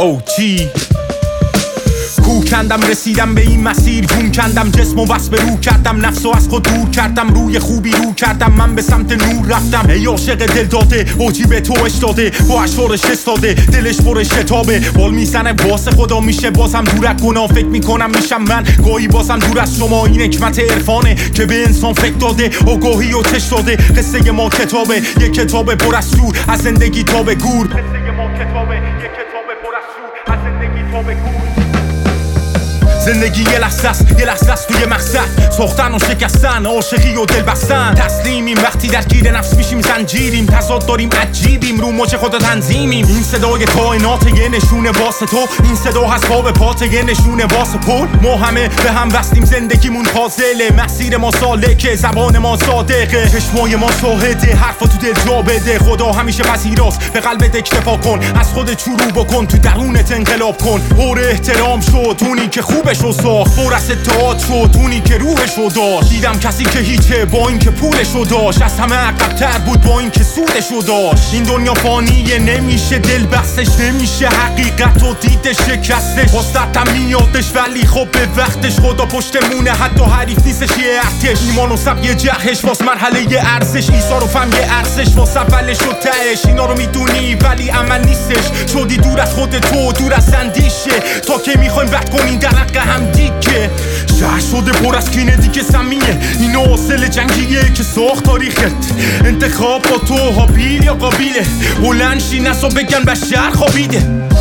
OG کوه کندم رسیدم به این مسیر جون کندم جسم و بس به رو کردم نفس و از خود دور کردم روی خوبی رو کردم من به سمت نور رفتم ای عاشق دل داده اوجی به تو اش داده با اشعارش استاده دلش پر شتابه بال میزنه واسه خدا میشه بازم دور از گناه فکر میکنم میشم من گاهی بازم دور از شما این حکمت عرفانه که به انسان فکر داده آگاهی و چش داده قصه ما کتابه یه کتاب پر از شور از زندگی تا به گور قصه ما کتابه یه کتاب پر از شور از زندگی تا به گور زندگی یه لحظه است توی مقصد ساختن و شکستن عاشقی و دل بستن تسلیمیم وقتی درگیر نفس میشیم زنجیریم تضاد داریم عجیبیم رو مچ خود تنظیمیم این صدای کائنات یه نشونه واسه تو این صدا هست پا به پات یه نشونه واسه پل ما همه به هم وصلیم زندگیمون پازله مسیر ما سالکه زبان ما صادقه چشمای ما شاهده حرفا تو دل جا بده خدا همیشه پذیراست به قلبت اکتفا کن از خودت شروع بکن تو درونت انقلاب کن پر احترام شد اونی که خوبشو ساخت پر از اتحاد شد اونی که روحشو داشت دیدم کسی که هیچه با این که پولشو داشت از همه عقب‌تر بود با این که سودشو داشت این دنیا فانیه نمیشه دل بستش نمیشه حقیقت و دیده شکستش واسطم میادش ولی خب به وقتش خدا پشتمونه حتی حریف نیستش یه ارتش ایمان و سب یه جهش واس مرحله یه ارزش ایثار و فهم یه ارزش واس اولش و تهش اینا رو میدونی ولی عمل نیستش شدی دور از خود تو دور از اندیشه تا که میخوایم بد کنیم در حق هم دیگه شهر شده پر از کینه دیگه سمیه این حاصل جنگیه که ساخت تاریخت انتخاب با تو هابیل یا قابیله بلند شی نسا بگن بشر خوابیده